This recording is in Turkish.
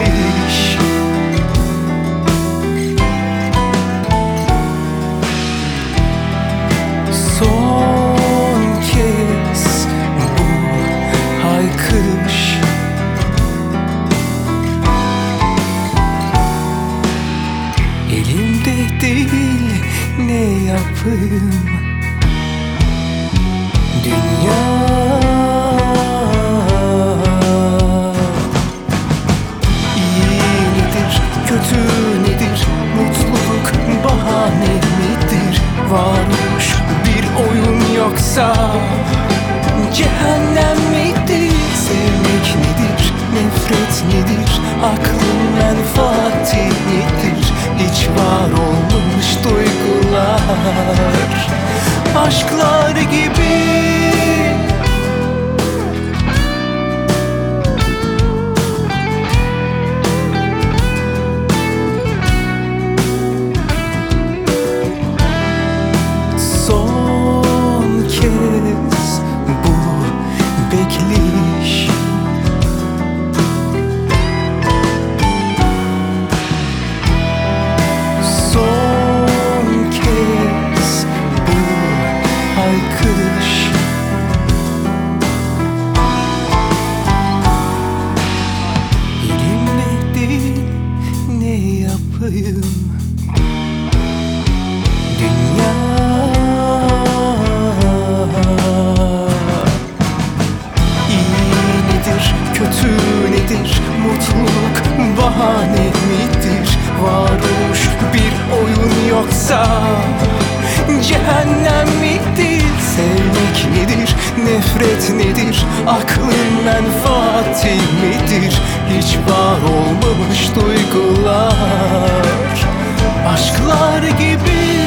bekleyiş. Son kez bu haykırış. Elimde değil, ne yapayım? Dünya iyi nedir, kötü nedir? Mutluluk bahane midir? Varmış bir oyun yoksa cehennem midir? Sevmek nedir, nefret nedir? Aklın menfaati nedir? Hiç var olmamış duygular, aşklar gibi. Son kez bu bekleyiş. Son kez bu haykırış. Elimle değil, ne yapayım? Dünya iyi nedir, kötü nedir? Mutluluk bahane midir? Varmış bir oyun yoksa cehennem midir? Sevmek nedir, nefret nedir? Aklın menfaati midir? Hiç var olmamış duygular, aşklar gibi.